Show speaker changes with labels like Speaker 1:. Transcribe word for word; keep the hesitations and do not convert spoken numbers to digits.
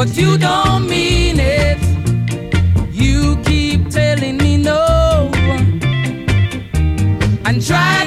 Speaker 1: but you don't mean it. You keep telling me no and try